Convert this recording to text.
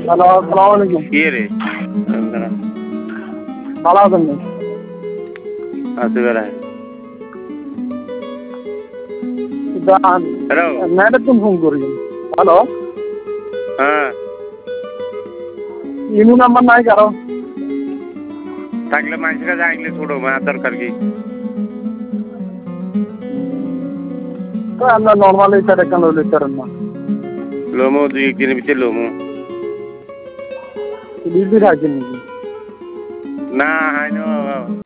Hello, আসসালামু আলাইকুম। কি রে ভালো আছেন নি? আছি বেড়ায় হ্যালো ম্যাডাম তুমি ফোন করিলেন। হ্যালো, হ্যাঁ ইনু নাম্বার নাই কারো? থাকলে মানুষের কাছে আইলে ছোড়ো মার দরকার কি তো আমরা নর্মালি এটা কেন লিখতে পারেন না? লোমো 2-1 দিনের ভিতরে লোমো বিজি থাকেন নাকি? না হাইনো